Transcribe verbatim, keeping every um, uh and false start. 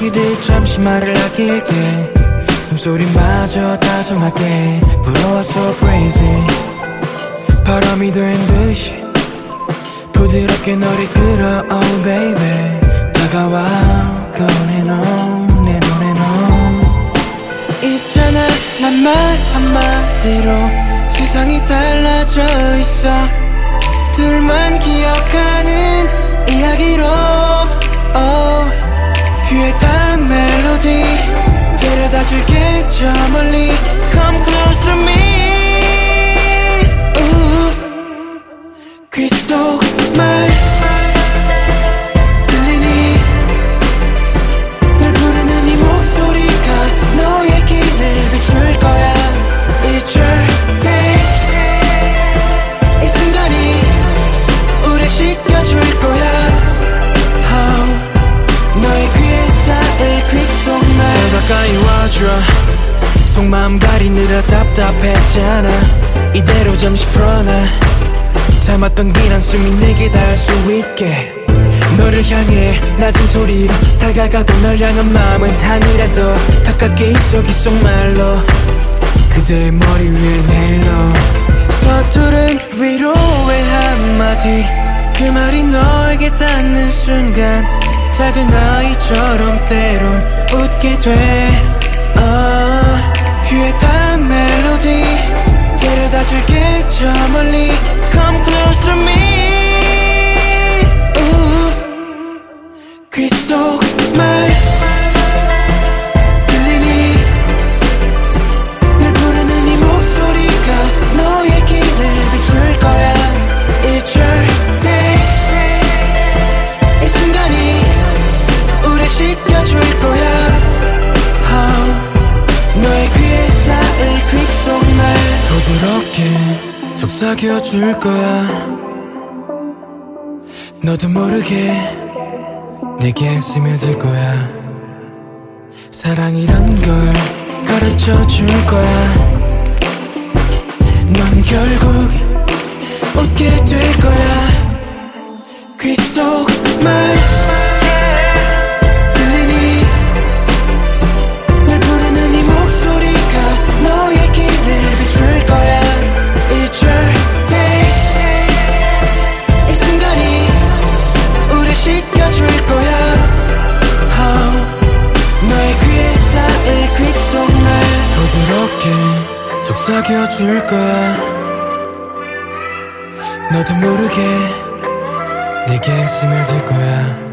얘기들 잠시 말을 아낄게. 숨소리마저 다정하게 불어와 so crazy. 바람이 된 듯이 부드럽게 너를 끌어 oh baby. 다가와 꺼내놓은 내 눈에 넌 있잖아. 난 말 한마디로 세상이 달라져 있어. 둘만 기억하는 이야기로 oh. 귀에 닿은 멜로디 데려다 줄게 저 멀리 Come close to me. Ooh. 귀 속 말 들리니 널 부르는 이 목소리가 너의 길을 비출 거야. 잊을 때 이 순간이 우려시켜줄 거야. oh. 너의 귀에 닿을 귀 속 말 가까이 와줘. 속마음 가리느라 답답했잖아. 이대로 잠시 풀어놔. 참았던 긴 한숨이 내게 닿을 수 있게. 너를 향해 낮은 소리로 다가가도 널 향한 마음은 한이라도 가깝게 있어 귓속말로. 그대의 머리 위엔 헤일로 서투른 위로의 한마디. 그 말이 너에게 닿는 순간 작은 아이처럼 때론 웃게 돼. uh, 귀에 닿은 멜로디 데려다 줄게 저 멀리 Come close to me. Ooh. 귀 속 말 들리니 널 부르는 이 목소리가 너의 길을 비출 거야. 잊을 때 이 순간이 우려시켜줄 거야. oh. 너의 귀에 닿을 귀 속 말 부드럽게 속삭여줄 거야. 너도 모르게 내게 스며들 거야. 사랑이란 걸 가르쳐줄 거야. 넌 결국 웃게 될 거야. 귀 속 말 들리니 널 부르는 이 목소리가 너의 길을 비출 거야. 잊을 때 이 순간이 우려시켜줄 거야. oh. 너의 귀에 닿을 귀 속 말 부드럽게 속삭여줄 거야. 너도 모르게 내게 스며들 거야.